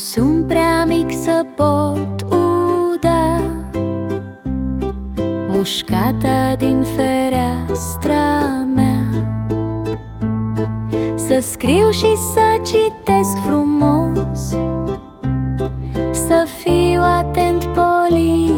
sunt prea mic să pot uda mușcata din fereastra mea. Să scriu și să citesc frumos, să fiu atent, polit